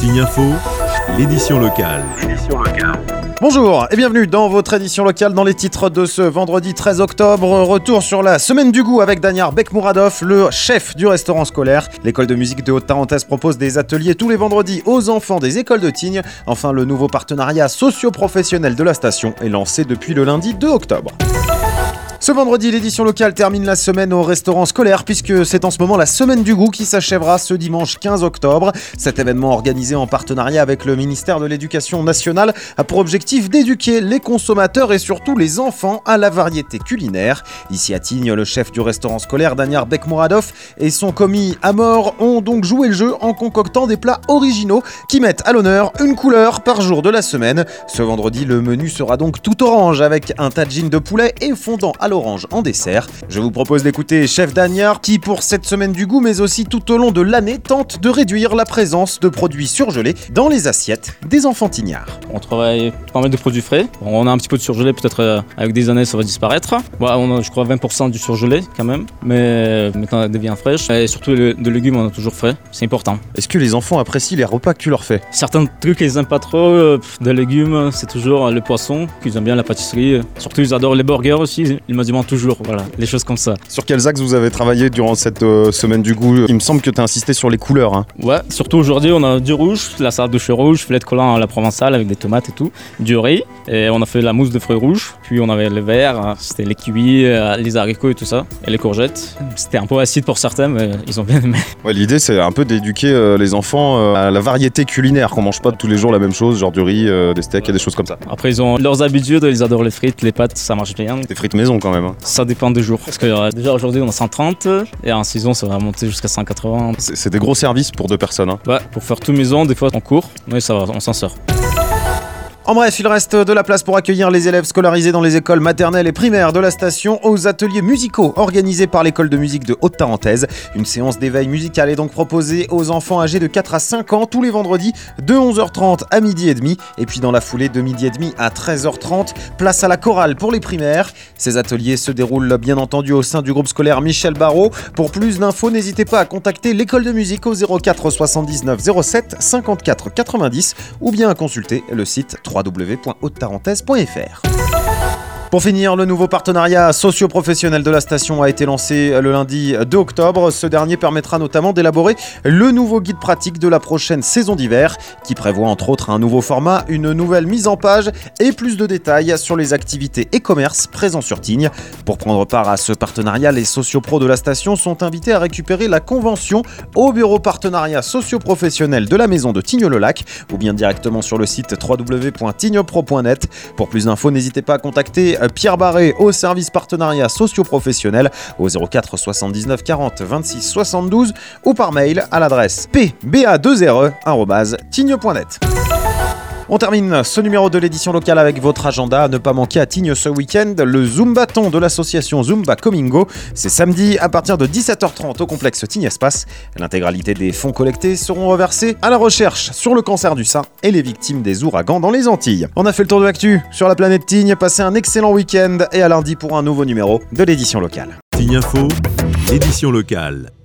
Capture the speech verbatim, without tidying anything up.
Tignes Info, l'édition locale. Bonjour et bienvenue dans votre édition locale dans les titres de ce vendredi treize octobre. Retour sur la semaine du goût avec Danyar Bekmouradov, le chef du restaurant scolaire. L'école de musique de Haute-Tarentaise propose des ateliers tous les vendredis aux enfants des écoles de Tignes. Enfin, le nouveau partenariat socio-professionnel de la station est lancé depuis le lundi deux octobre. Ce vendredi, l'édition locale termine la semaine au restaurant scolaire puisque c'est en ce moment la semaine du goût qui s'achèvera ce dimanche quinze octobre. Cet événement organisé en partenariat avec le ministère de l'Éducation nationale a pour objectif d'éduquer les consommateurs et surtout les enfants à la variété culinaire. Ici à Tignes, le chef du restaurant scolaire Danyar Bekmouradov et son commis Amor ont donc joué le jeu en concoctant des plats originaux qui mettent à l'honneur une couleur par jour de la semaine. Ce vendredi, le menu sera donc tout orange avec un tagine de poulet et fondant à l'orange en dessert. Je vous propose d'écouter Chef Danyar qui, pour cette semaine du goût, mais aussi tout au long de l'année, tente de réduire la présence de produits surgelés dans les assiettes des enfants tignards. On travaille pas mal de produits frais. On a un petit peu de surgelé, peut-être euh, avec des années ça va disparaître. Ouais, on a, je crois, vingt pour cent du surgelé quand même, mais maintenant elle devient fraîche. Et surtout le, de légumes, on a toujours frais. C'est important. Est-ce que les enfants apprécient les repas que tu leur fais ? Certains trucs ils aiment pas trop. Euh, des légumes, c'est toujours le poisson qu'ils aiment bien, la pâtisserie. Surtout ils adorent les burgers aussi. Ils me demandent toujours, voilà, les choses comme ça. Sur quels axes vous avez travaillé durant cette euh, semaine du goût ? Il me semble que tu as insisté sur les couleurs. Hein. Ouais, surtout aujourd'hui, on a du rouge, la salade de chou rouge, filet de collant à la provençale avec des tomates et tout, du riz, et on a fait la mousse de fruits rouges, puis on avait le vert, c'était les kiwis, les haricots et tout ça, et les courgettes. C'était un peu acide pour certains, mais ils ont bien aimé. Ouais, l'idée, c'est un peu d'éduquer euh, les enfants euh, à la variété culinaire, qu'on mange pas tous les jours la même chose, genre du riz, euh, des steaks et des choses comme ça. Après, ils ont leurs habitudes, ils adorent les frites, les pâtes, ça marche bien. Des frites maison quand même. Hein. Ça dépend des jours. Parce que euh, déjà aujourd'hui on a cent trente et en saison ça va monter jusqu'à cent quatre-vingts. C'est, c'est des gros services pour deux personnes. Hein. Ouais, pour faire tout maison, des fois on court, mais ça va, on s'en sort. En bref, il reste de la place pour accueillir les élèves scolarisés dans les écoles maternelles et primaires de la station aux ateliers musicaux organisés par l'école de musique de Haute-Tarentaise. Une séance d'éveil musical est donc proposée aux enfants âgés de quatre à cinq ans tous les vendredis de onze heures trente à midi et demi. Et puis dans la foulée de midi et demi à treize heures trente, place à la chorale pour les primaires. Ces ateliers se déroulent bien entendu au sein du groupe scolaire Michel Barrault. Pour plus d'infos, n'hésitez pas à contacter l'école de musique au zéro quatre soixante-dix-neuf zéro sept cinquante-quatre quatre-vingt-dix ou bien à consulter le site w w w point haute tarentaise point f r. Pour finir, le nouveau partenariat socio-professionnel de la station a été lancé le lundi deux octobre. Ce dernier permettra notamment d'élaborer le nouveau guide pratique de la prochaine saison d'hiver, qui prévoit entre autres un nouveau format, une nouvelle mise en page et plus de détails sur les activités et commerces présents sur Tignes. Pour prendre part à ce partenariat, les sociopros de la station sont invités à récupérer la convention au bureau partenariat socio-professionnel de la maison de Tignes-le-Lac ou bien directement sur le site w w w point tignepro point net. Pour plus d'infos, n'hésitez pas à contacter Pierre Barré au service partenariat socio-professionnel au zéro quatre soixante-dix-neuf quarante vingt-six soixante-douze ou par mail à l'adresse p b a deux r e arobase tigne point net. On termine ce numéro de l'édition locale avec votre agenda. À ne pas manquer à Tignes ce week-end, le Zumbaton de l'association Zumba Comingo. C'est samedi à partir de dix-sept heures trente au complexe Tignes Espace. L'intégralité des fonds collectés seront reversés à la recherche sur le cancer du sein et les victimes des ouragans dans les Antilles. On a fait le tour de l'actu sur la planète Tignes. Passez un excellent week-end et à lundi pour un nouveau numéro de l'édition locale. Tignes Info, l'édition locale.